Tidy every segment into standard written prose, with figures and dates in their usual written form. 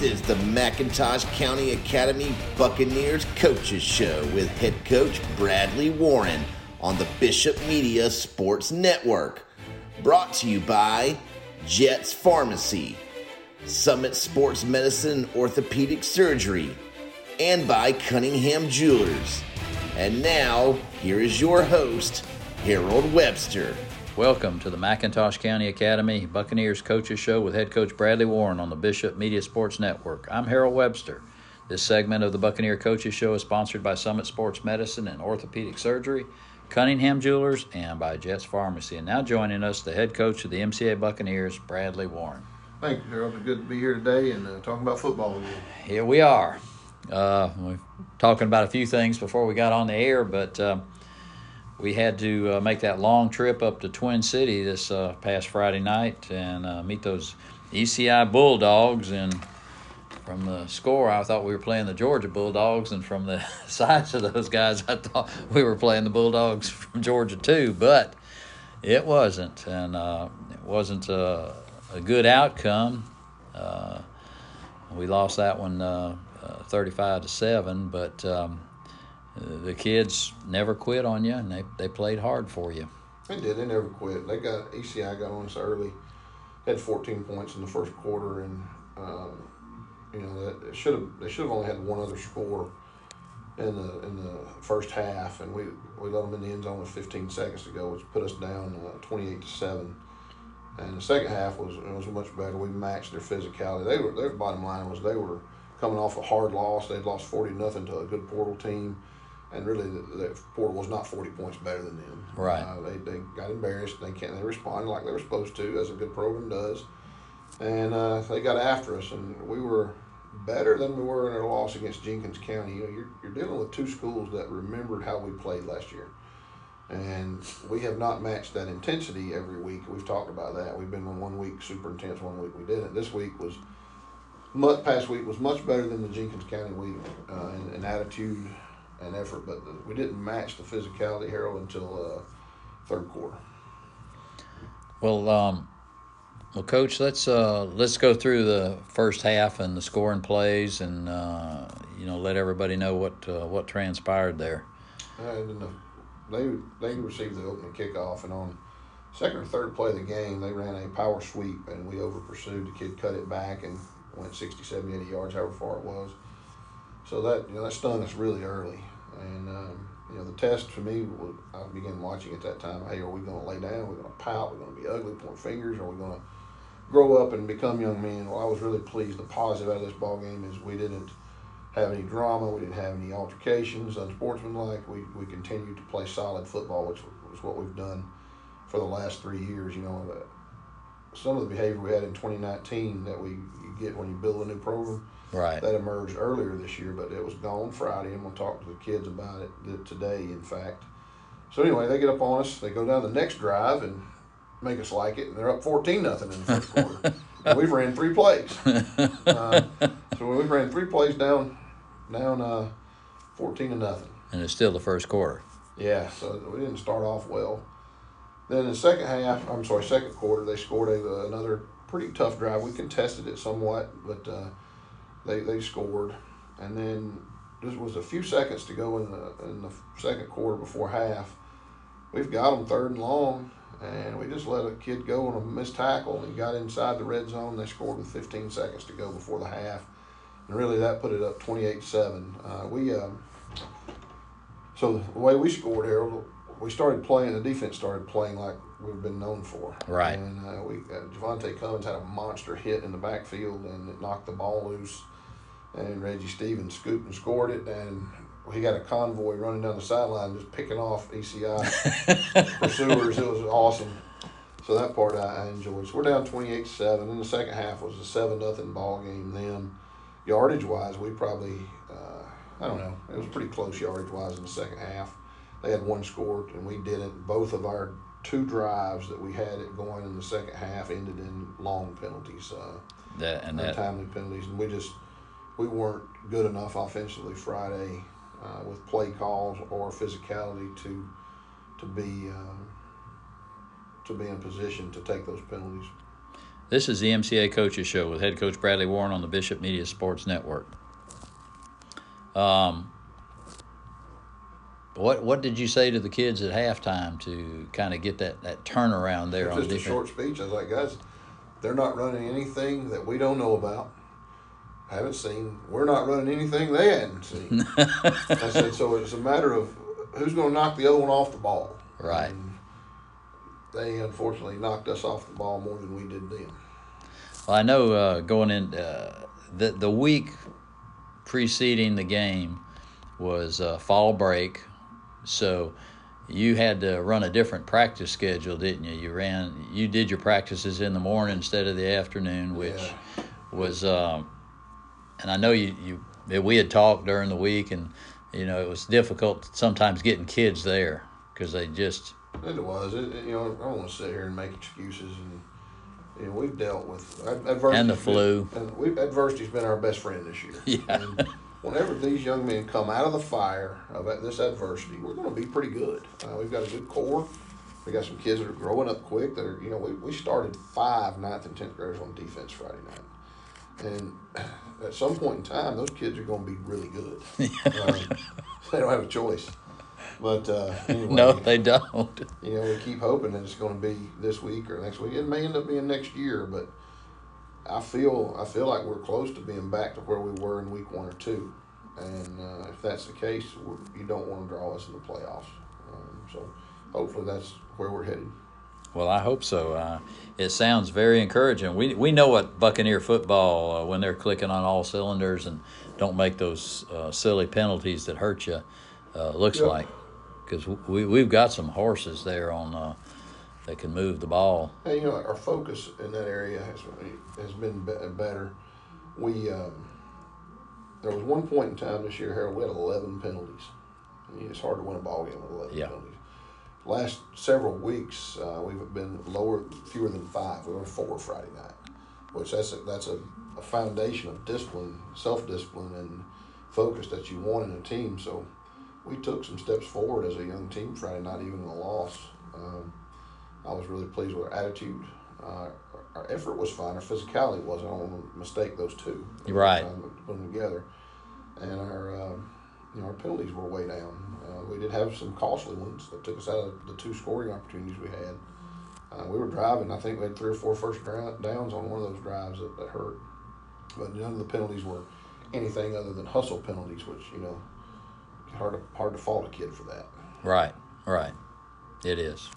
is the McIntosh County Academy Buccaneers Coaches Show with head coach Bradley Warren on the Bishop Media Sports Network. Brought to you by Jets Pharmacy, Summit Sports Medicine and Orthopedic Surgery, and by Cunningham Jewelers. And now, here is your host, Harold Webster. Welcome to the McIntosh County Academy Buccaneers Coaches Show with head coach Bradley Warren on the Bishop Media Sports Network. I'm Harold Webster. This segment of the Buccaneer Coaches Show is sponsored by Summit Sports Medicine and Orthopedic Surgery, Cunningham Jewelers, and by Jets Pharmacy. And now joining us, the head coach of the MCA Buccaneers, Bradley Warren. Thank you, Harold. It's good to be here today and talking about football again. Here we are. We're talking about a few things before we got on the air, but we had to make that long trip up to Twin City this past Friday night and meet those ECI Bulldogs. And from the score, I thought we were playing the Georgia Bulldogs, and from the size of those guys, I thought we were playing the Bulldogs from Georgia too. But it wasn't, and it wasn't a good outcome. We lost that one 35-7, but the kids never quit on you, and they played hard for you. They did. They never quit. ECI got on us early, had 14 points in the first quarter, and they should have only had one other score in the first half, and we let them in the end zone with 15 seconds to go, which put us down 28-7. And the second half was much better. We matched their physicality. Their bottom line was they were coming off a hard loss. They'd lost 40-0 to a good Portal team. And really, the Portal was not 40 points better than them. Right. They got embarrassed. They responded like they were supposed to, as a good program does. And they got after us, and we were better than we were in our loss against Jenkins County. You're dealing with two schools that remembered how we played last year. And we have not matched that intensity every week. We've talked about that. We've been in 1 week super intense, 1 week we didn't. This week past week was much better than the Jenkins County week in attitude and effort, but we didn't match the physicality, Harold, until third quarter. Well, Coach, let's go through the first half and the scoring plays, and let everybody know what transpired there. They received the opening kickoff, and on second or third play of the game, they ran a power sweep, and we over pursued. The kid cut it back and went 60, 70, 80 yards, however far it was. So that stung us really early. And, the test for me, I began watching at that time, hey, are we going to lay down? Are we going to pout? Are we going to be ugly, point fingers? Are we going to grow up and become young men? Well, I was really pleased. The positive out of this ball game is we didn't have any drama. We didn't have any altercations, unsportsmanlike. We continued to play solid football, which was what we've done for the last 3 years. Some of the behavior we had in 2019 that you get when you build a new program, right, that emerged earlier this year, but it was gone Friday. I'm going to talk to the kids about it today, in fact. So anyway, they get up on us. They go down the next drive and make us like it, and they're up 14-0 in the first quarter. And we've ran 3 plays. So we've ran 3 plays down 14-0. And it's still the first quarter. Yeah, so we didn't start off well. Then in the second quarter, they scored another pretty tough drive. We contested it somewhat, but they scored. And then this was a few seconds to go in the second quarter before half. We've got them 3rd and long, and we just let a kid go on a missed tackle. He got inside the red zone. They scored with 15 seconds to go before the half. And really that put it up 28-7. So the way we scored, Harold, the defense started playing like we've been known for. Right. And Javante Cummins had a monster hit in the backfield, and it knocked the ball loose. And Reggie Stevens scooped and scored it, and he got a convoy running down the sideline just picking off ECI pursuers. It was awesome. So that part I enjoyed. So we're down 28-7. In the second half was a 7-0 ball game then. Yardage-wise, we probably, it was pretty close yardage-wise in the second half. They had 1 scored, and we didn't. Both of our 2 drives that we had it going in the second half ended in long penalties, timely penalties. And we weren't good enough offensively Friday with play calls or physicality to be in position to take those penalties. This is the MCA Coaches Show with head coach Bradley Warren on the Bishop Media Sports Network. What did you say to the kids at halftime to kind of get that turnaround there on defense? Just a short speech. I was like, guys, they're not running anything that we don't know about, haven't seen. We're not running anything they hadn't seen. I said, so it's a matter of who's going to knock the other one off the ball. Right. And they unfortunately knocked us off the ball more than we did them. Well, I know going in the week preceding the game was fall break, so you had to run a different practice schedule, didn't you? You did your practices in the morning instead of the afternoon, which was and I know we had talked during the week, and it was difficult sometimes getting kids there because they just. It was. I don't want to sit here and make excuses, and we've dealt with adversity and the flu. Adversity's been our best friend this year. Yeah. And whenever these young men come out of the fire of this adversity, we're going to be pretty good. We've got a good core. We got some kids that are growing up quick. That are, we started 5 9th and 10th graders on defense Friday night, and at some point in time, those kids are going to be really good. They don't have a choice. But anyway, no, they don't. We keep hoping that it's going to be this week or next week. It may end up being next year, but I feel like we're close to being back to where we were in week 1 or 2. And if that's the case, you don't want to draw us in the playoffs. So hopefully that's where we're headed. Well, I hope so. It sounds very encouraging. We know what Buccaneer football, when they're clicking on all cylinders and don't make those silly penalties that hurt you, looks like. Because we've got some horses there on that can move the ball. Hey, our focus in that area has been better. There was one point in time this year, Harold, we had 11 penalties. It's hard to win a ball game with 11 penalties. Last several weeks, we've been fewer than 5. We were 4 Friday night, which that's a foundation of discipline, self-discipline, and focus that you want in a team. So we took some steps forward as a young team Friday night, even in a loss. I was really pleased with our attitude. Our effort was fine. Our physicality wasn't. I don't want to mistake those two. Right. Put them together. And our penalties were way down. We did have some costly ones that took us out of the 2 scoring opportunities we had. We were driving. I think we had 3 or 4 first downs on one of those drives that hurt. But none of the penalties were anything other than hustle penalties, which, hard to fault a kid for that. Right. It is.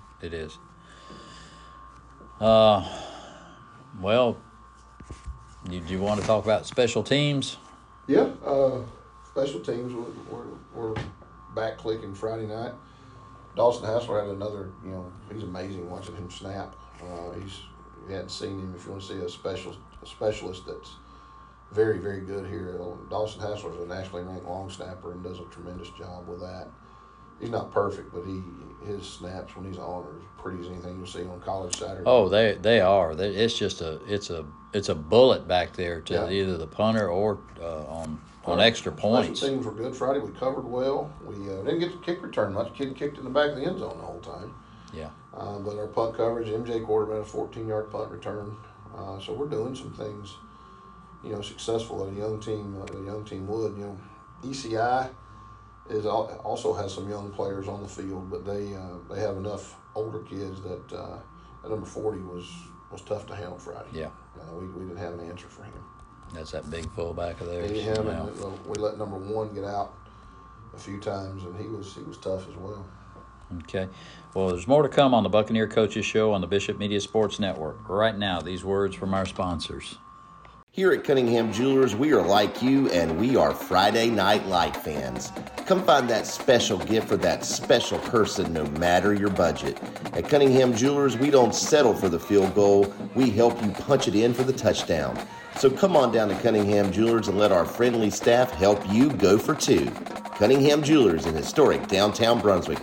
Well, do you want to talk about special teams? Yeah, special teams. We're back clicking Friday night. Dawson Hassler had another. He's amazing watching him snap. You hadn't seen him. If you want to see a specialist that's very, very good here. Dawson Hassler is a nationally ranked long snapper and does a tremendous job with that. He's not perfect, but his snaps when he's on are as pretty as anything you'll see on college Saturday. Oh, they are. It's just a bullet back there to either the punter or on extra points. Special teams were good Friday. We covered well. We didn't get the kick return much. Kid kicked in the back of the end zone the whole time. Yeah. But our punt coverage, MJ quarterback, a 14-yard punt return. So we're doing some things. Successful that a young team would. ECI also has some young players on the field, but they have enough older kids that at number 40 was tough to handle Friday. Yeah. We didn't have an answer for him. That's that big fullback of theirs. We let number 1 get out a few times, and he was tough as well. Okay. Well, there's more to come on the Buccaneer Coaches Show on the Bishop Media Sports Network. Right now, these words from our sponsors. Here at Cunningham Jewelers, we are like you, and we are Friday Night Light fans. Come find that special gift for that special person, no matter your budget. At Cunningham Jewelers, we don't settle for the field goal. We help you punch it in for the touchdown. So come on down to Cunningham Jewelers and let our friendly staff help you go for 2. Cunningham Jewelers in historic downtown Brunswick,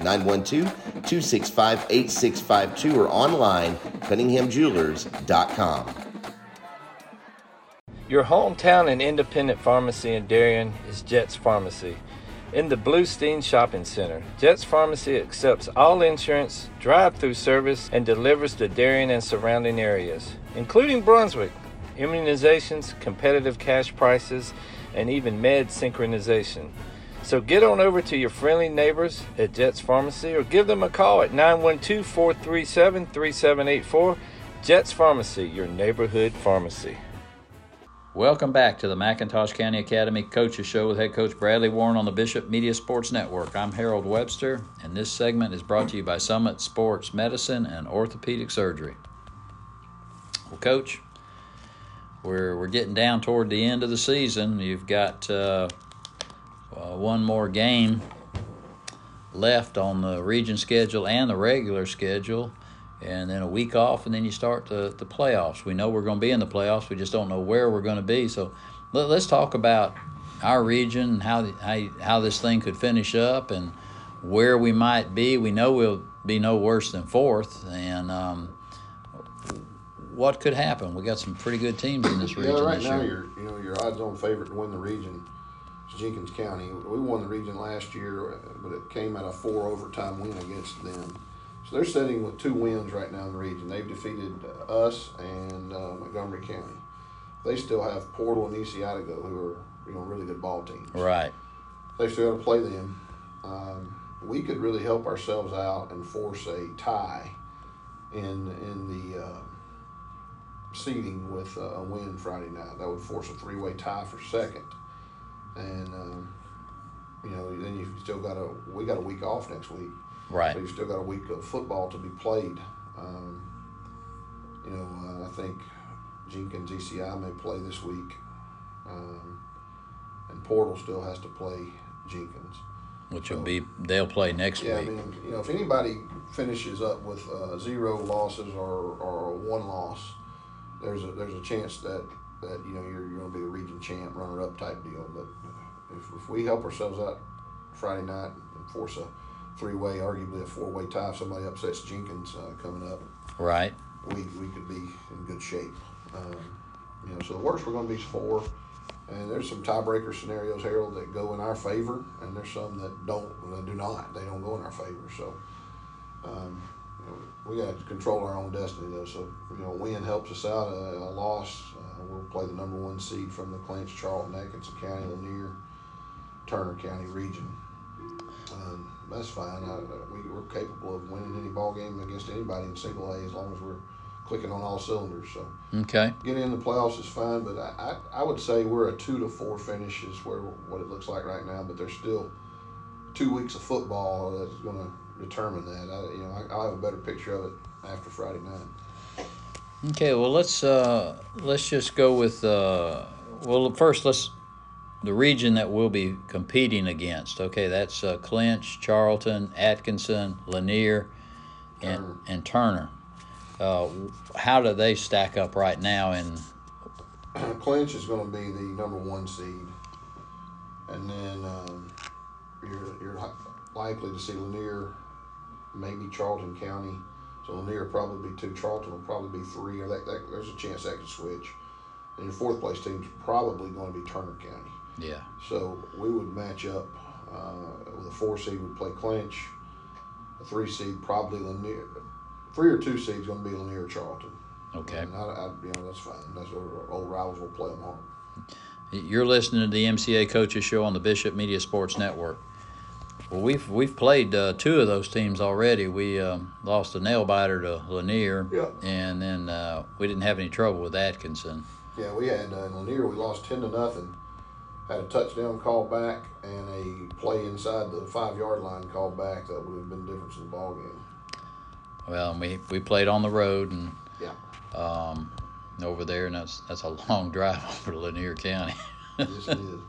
912-265-8652 or online, cunninghamjewelers.com. Your hometown and independent pharmacy in Darien is Jets Pharmacy. In the Bluestein Shopping Center, Jets Pharmacy accepts all insurance, drive-through service, and delivers to Darien and surrounding areas. including Brunswick, immunizations, competitive cash prices, and even med synchronization. So get on over to your friendly neighbors at Jets Pharmacy or give them a call at 912-437-3784. Jets Pharmacy, your neighborhood pharmacy. Welcome back to the McIntosh County Academy Coaches Show with head coach Bradley Warren on the Bishop Media Sports Network. I'm Harold Webster, and this segment is brought to you by Summit Sports Medicine and Orthopedic Surgery. Well, Coach, we're getting down toward the end of the season. You've got one more game left on the region schedule and the regular schedule, and then a week off, and then you start the playoffs. We know we're going to be in the playoffs. We just don't know where we're going to be. So let's talk about our region and how this thing could finish up and where we might be. We know we'll be no worse than fourth, and what could happen. We got some pretty good teams in this region right this now year. your odds-on favorite to win the region is Jenkins County. We won the region last year, but it came at a 4 overtime win against them. So they're sitting with 2 wins right now in the region. They've defeated us and Montgomery County. They still have Portal and Eastsiota, who are really good ball teams. Right. They still got to play them. We could really help ourselves out and force a tie in the seeding with a win Friday night. That would force a 3-way tie for second. And then you still we got a week off next week. Right. So you've still got a week of football to be played. I think Jenkins ECI may play this week, and Portal still has to play Jenkins. They'll play next week. Yeah, I mean, if anybody finishes up with 0 losses or 1 loss, there's a chance that you're going to be a region champ, runner-up type deal. But if we help ourselves out Friday night and force a 3-way, arguably a 4-way tie, if somebody upsets Jenkins coming up, right, we could be in good shape. So the worst we're going to be is 4, and there's some tiebreaker scenarios, Harold, that go in our favor, and there's some that do not. They don't go in our favor. So we got to control our own destiny, though. So a win helps us out. A loss, we'll play the number 1 seed from the Clinch, Charlton, Atkinson County, Lanier, Turner County region. That's fine. We're capable of winning any ball game against anybody in single A as long as we're clicking on all cylinders. So okay, getting in the playoffs is fine, but I would say we're a 2 to 4 finish is what it looks like right now. But there's still 2 weeks of football that's going to determine that. I'll have a better picture of it after Friday night. Okay, well let's just go with first the region that we'll be competing against. Okay, that's Clinch, Charlton, Atkinson, Lanier, and Turner. How do they stack up right now? And Clinch is going to be the number 1 seed, and then you're likely to see Lanier, maybe Charlton County. So Lanier will probably be 2, Charlton will probably be 3, or there's a chance that could switch. And your 4th place team's probably going to be Turner County. Yeah. So we would match up with a 4 seed would play Clinch, a 3 seed probably Lanier, 3 or 2 seeds going to be Lanier or Charlton. Okay. And that's fine. That's our old rivals will play them hard. You're listening to the MCA Coaches Show on the Bishop Media Sports Network. Well, we've played 2 of those teams already. We lost a nail biter to Lanier, and then we didn't have any trouble with Atkinson. Yeah, we had in Lanier we lost 10-0. Had a touchdown called back and a play inside the 5-yard line called back that would have been the difference in the ball game. Well, we played on the road and over there, and that's a long drive over to Lanier County. Yes, it is.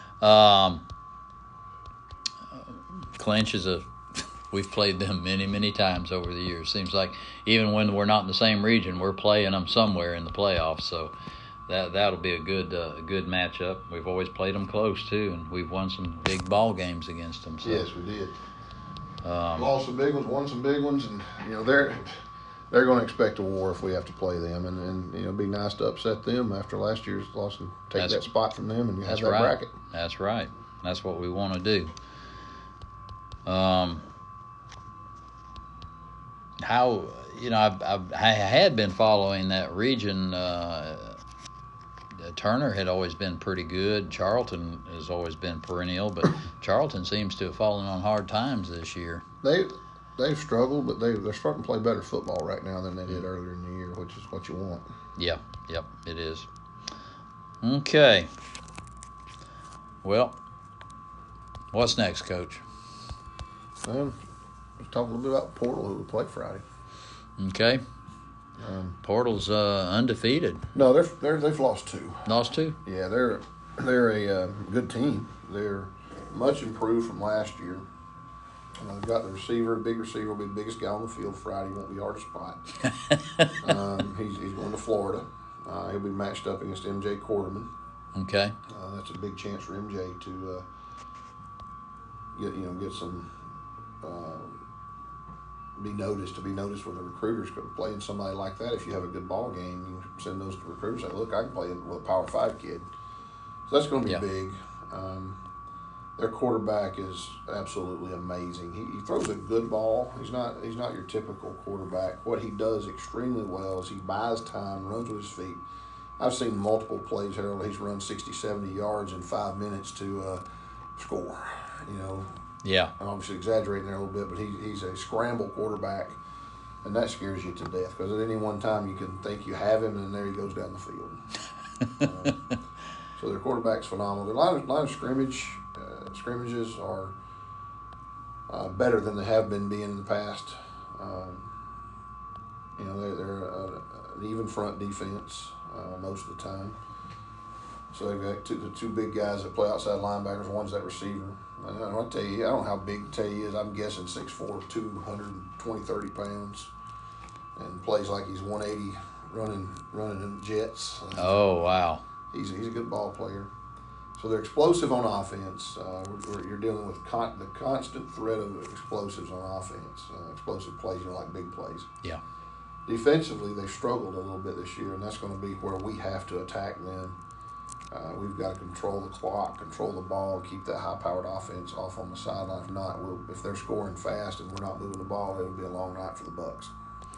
Clinch we've played them many, many times over the years. Seems like even when we're not in the same region, we're playing them somewhere in the playoffs. So that'll be a good matchup. We've always played them close too, and we've won some big ball games against them. So. Yes, we did. Lost some big ones, won some big ones, and they're going to expect a war if we have to play them, and it'd be nice to upset them after last year's loss and take that spot from them, and you have that bracket. That's right. That's what we want to do. how, I had been following that region. Turner had always been pretty good. Charlton has always been perennial, but Charlton seems to have fallen on hard times this year. They've struggled, but they're starting to play better football right now than they did earlier in the year, which is what you want. Yeah, yep, it is. Okay. Well, what's next, Coach? Let's talk a little bit about Portal, who we play Friday. Okay. Portal's undefeated. No, they've lost 2. Lost 2? Yeah, they're a good team. They're much improved from last year. They've got the receiver, big receiver, will be the biggest guy on the field Friday. Won't be hard to spot. He's going to Florida. He'll be matched up against MJ Quarterman. Okay. That's a big chance for MJ to get some be noticed with the recruiters. Playing somebody like that, if you have a good ball game, you send those to recruiters. Say, look, I can play with a Power 5 kid. So that's going to be big. Their quarterback is absolutely amazing. He throws a good ball. He's not your typical quarterback. What he does extremely well is he buys time, runs with his feet. I've seen multiple plays, Harold. He's run 60, 70 yards in 5 minutes to score. Yeah. I'm obviously exaggerating there a little bit, but he's a scramble quarterback, and that scares you to death because at any one time you can think you have him, and there he goes down the field. So their quarterback's phenomenal. A lot of scrimmages are better than they have been being in the past. They're an even front defense most of the time. So they've got the two big guys that play outside linebackers. One's that receiver. I'll tell you, I don't know how big Tay is. I'm guessing 6'4", 220, 30 pounds, and plays like he's 180 running in jets. Oh, wow. He's a good ball player. So they're explosive on offense. You're dealing with the constant threat of explosives on offense, explosive plays, like big plays. Yeah. Defensively, they've struggled a little bit this year, and that's going to be where we have to attack them. We've got to control the clock, control the ball, keep that high-powered offense off on the sideline. If not, if they're scoring fast and we're not moving the ball, it'll be a long night for the Bucks.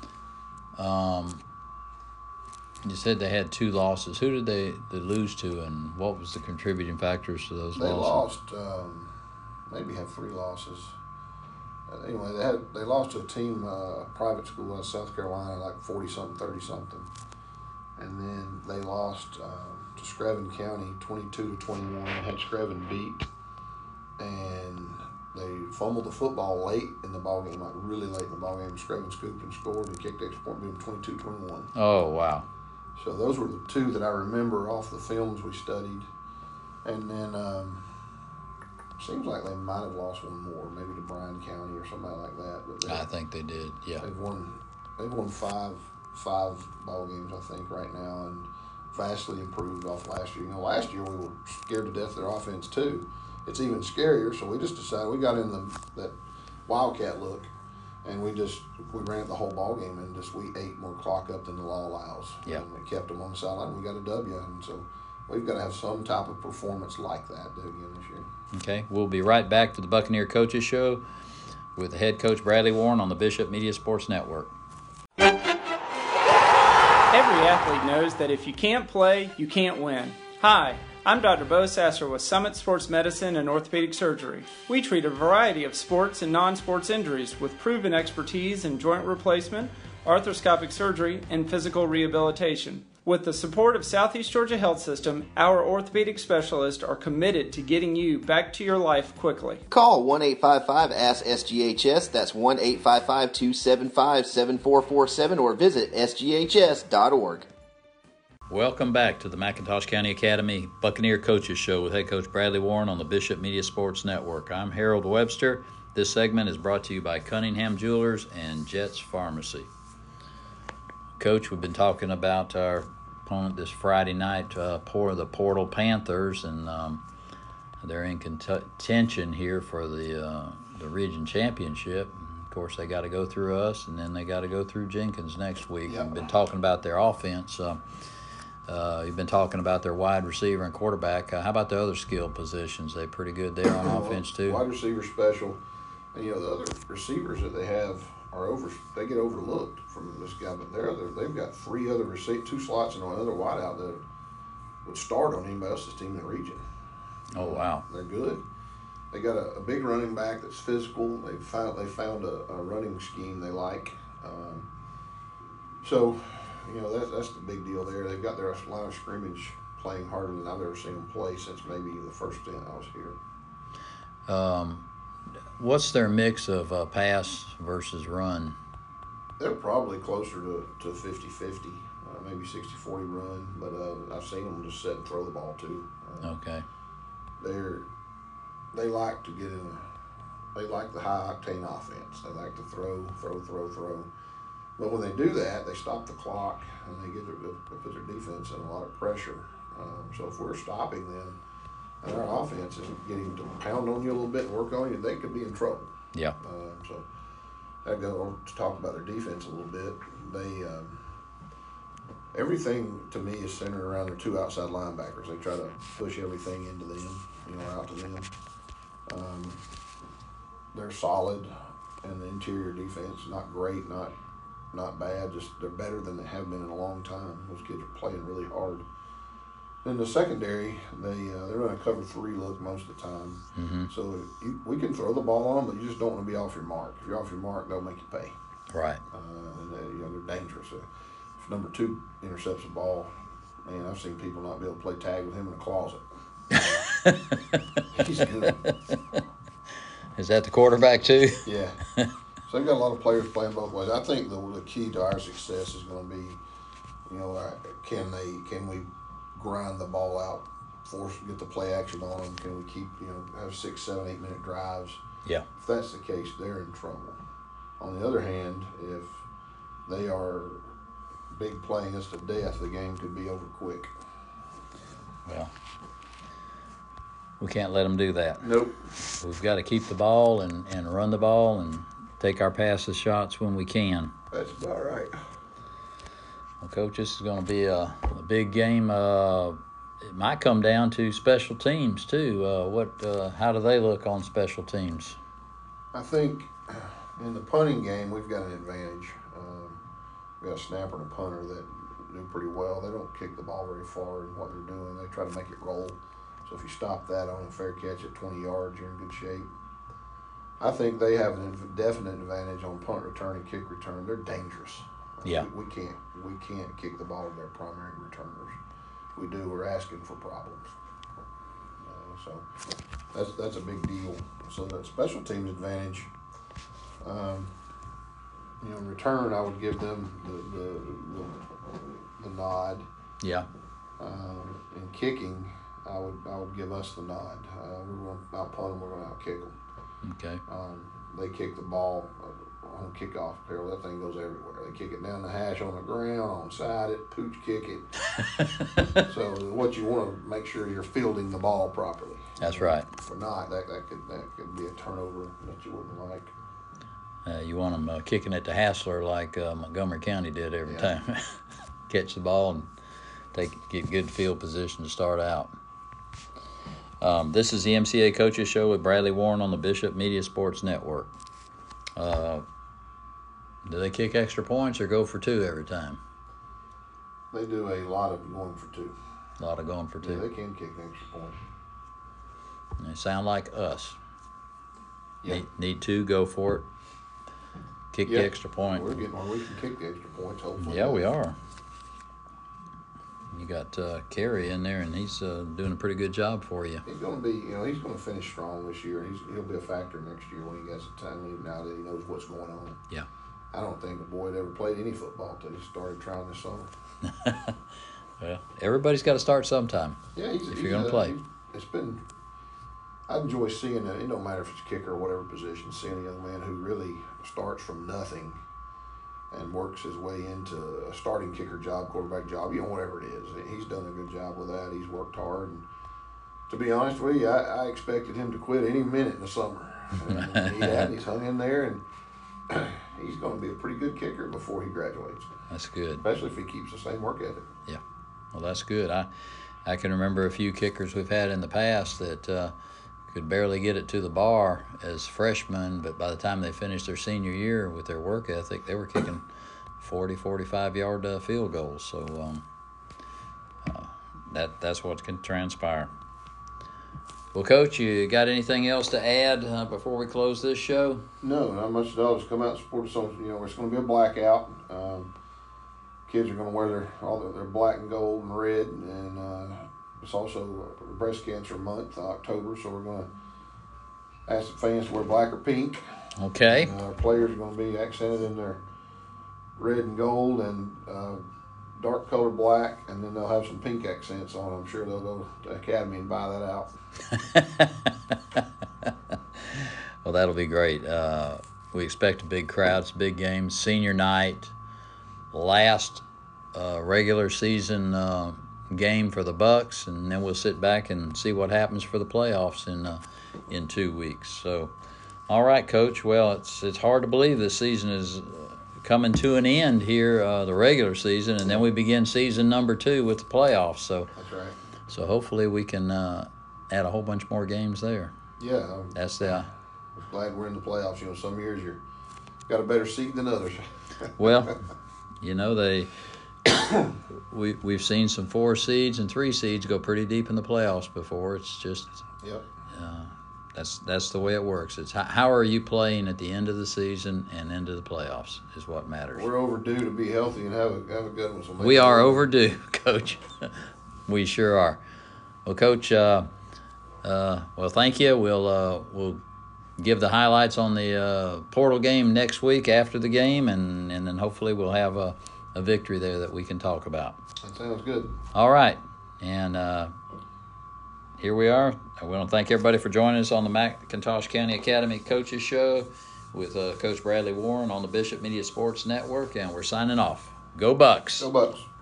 You said they had 2 losses. Who did they lose to, and what was the contributing factors to those losses? They lost, maybe have 3 losses. Anyway, they lost to a team, private school out of South Carolina, like 40-something, 30-something. And then they lost to Screven County 22-21, had Screven beat. And they fumbled the football late in the ball game, like really late in the ball game. Screven scooped and scored and kicked the extra point, beat them 22-21. Oh, wow. So those were the 2 that I remember off the films we studied. And then seems like they might have lost one more, maybe to Bryan County or somebody like that. But I think they did, yeah. They've won five ball games, I think, right now, and vastly improved off last year. Last year we were scared to death of their offense too. It's even scarier, so we just decided we got in that Wildcat look, and we ran it the whole ball game, and we ate more clock up than the law allows. Yeah. And it kept them on the sideline. We got a W, and so we've got to have some type of performance like that again this year. Okay, we'll be right back to the Buccaneer Coaches Show with head coach Bradley Warren on the Bishop Media Sports Network. Every athlete knows that if you can't play, you can't win. Hi, I'm Dr. Bo Sasser with Summit Sports Medicine and Orthopedic Surgery. We treat a variety of sports and non-sports injuries with proven expertise in joint replacement, arthroscopic surgery, and physical rehabilitation. With the support of Southeast Georgia Health System, our orthopedic specialists are committed to getting you back to your life quickly. Call 1-855-ASK-SGHS. That's 1-855-275-7447 or visit sghs.org. Welcome back to the McIntosh County Academy Buccaneer Coaches Show with head coach Bradley Warren on the Bishop Media Sports Network. I'm Harold Webster. This segment is brought to you by Cunningham Jewelers and Jets Pharmacy. Coach, we've been talking about our opponent this Friday night, the Portal Panthers, and they're in contention here for the region championship. Of course, they got to go through us, and then they got to go through Jenkins next week. Yep. We've been talking about their offense. You've been talking about their wide receiver and quarterback. How about the other skill positions? They pretty good there on offense too. Wide receiver special, and the other receivers that they have they get overlooked from this guy, but they've got 3 other two slots and another wideout that would start on anybody else's team in the region. Oh, wow. They're good. They got a big running back that's physical. They found a running scheme they like. So, that's the big deal there. They've got their line of scrimmage playing harder than I've ever seen them play since maybe the first stint I was here. What's their mix of pass versus run? They're probably closer to 50-50, maybe 60-40 run, but I've seen them just sit and throw the ball too. Okay. They like to get in they like the high octane offense. They like to throw. But when they do that, they stop the clock and they put their defense in a lot of pressure. So if we're stopping them and our offense is getting to pound on you a little bit and work on you, they could be in trouble. Yeah. So I go to talk about their defense a little bit. They everything to me is centered around their 2 outside linebackers. They try to push everything into them, out to them. They're solid, and the interior defense not great, not bad. Just they're better than they have been in a long time. Those kids are playing really hard. In the secondary, they run a cover 3 look most of the time. Mm-hmm. So we can throw the ball on them, but you just don't want to be off your mark. If you're off your mark, they'll make you pay. Right. And they're dangerous. If number 2 intercepts the ball, man, I've seen people not be able to play tag with him in a closet. He's good. Is that the quarterback too? Yeah. So they've got a lot of players playing both ways. I think the key to our success is going to be, can we grind the ball out, get the play action on them? Can we keep, have 6, 7, 8 minute drives? Yeah. If that's the case, they're in trouble. On the other hand, if they are big playing us to death, the game could be over quick. Well, we can't let them do that. Nope. We've got to keep the ball and run the ball and take our passes shots when we can. That's about right. Well, Coach, this is going to be a big game. It might come down to special teams too. How do they look on special teams? I think in the punting game we've got an advantage. We got a snapper and a punter that do pretty well. They don't kick the ball very far in what they're doing. They try to make it roll. So if you stop that on a fair catch at 20 yards, you're in good shape. I think they have a definite advantage on punt return and kick return. They're dangerous. Yeah. We can't kick the ball to their primary returners. If we do, we're asking for problems. So that's a big deal. So that special teams advantage. In return, I would give them the nod. Yeah. In kicking, I would give us the nod. We're going to out punt them. We're going to out kick them. Okay. They kick the ball on kickoff, Carol. That thing goes everywhere. They kick it down the hash, on the ground, on side it, pooch kick it. So what you want to make sure you're fielding the ball properly. That's right. If we're not, that could be a turnover that you wouldn't like. You want them kicking it to Hassler like Montgomery County did every time. Catch the ball and get good field position to start out. This is the MCA Coaches Show with Bradley Warren on the Bishop Media Sports Network. Do they kick extra points or go for 2 every time? They do a lot of going for 2. A lot of going for 2. Yeah, they can kick an extra point. They sound like us. Yeah. Need 2, go for it. Kick the extra point. We're getting where we can kick the extra points, hopefully. Yeah, we are. You got Kerry in there, and he's doing a pretty good job for you. He's going to be, he's going to finish strong this year. He'll be a factor next year when he gets the time, now that he knows what's going on. Yeah. I don't think the boy had ever played any football until he started trying this summer. Well, everybody's got to start sometime. Yeah, if you're going to play. I enjoy seeing it don't matter if it's kicker or whatever position, seeing a young man who really starts from nothing and works his way into a starting kicker job, quarterback job, whatever it is. He's done a good job with that. He's worked hard. And to be honest with you, I expected him to quit any minute in the summer. And he's hung in there, and he's going to be a pretty good kicker before he graduates. That's good. Especially if he keeps the same work ethic. Yeah. Well, that's good. I can remember a few kickers we've had in the past that could barely get it to the bar as freshmen, but by the time they finished their senior year with their work ethic, they were kicking 40, 45-yard field goals. So that's what can transpire. Well, Coach, you got anything else to add before we close this show? No, not much at all. Just come out and support us on. It's going to be a blackout. Kids are going to wear their black and gold and red, and it's also Breast Cancer Month, October. So we're going to ask the fans to wear black or pink. Okay. And our players are going to be accented in their red and gold and dark color black, and then they'll have some pink accents on. I'm sure they'll go to the academy and buy that out. Well, that'll be great. We expect a big crowd. It's a big game. Senior night, last regular season game for the Bucks, and then we'll sit back and see what happens for the playoffs in 2 weeks. So, all right, Coach. Well, it's hard to believe this season is coming to an end here, the regular season, and then we begin season number 2 with the playoffs. So That's right. So hopefully we can add a whole bunch more games there. Yeah. That's I'm glad we're in the playoffs. Some years you've got a better seed than others. Well, we've seen some 4 seeds and 3 seeds go pretty deep in the playoffs before. It's just Yep. That's the way it works. It's how are you playing at the end of the season and into the playoffs is what matters. We're overdue to be healthy and have a good one. So we are overdue, Coach. We sure are. Well, Coach, well, thank you. We'll give the highlights on the portal game next week after the game, and then hopefully we'll have a victory there that we can talk about. That sounds good. All right, and here we are. I want to thank everybody for joining us on the McIntosh County Academy Coaches Show with Coach Bradley Warren on the Bishop Media Sports Network, and we're signing off. Go Bucks! Go Bucks!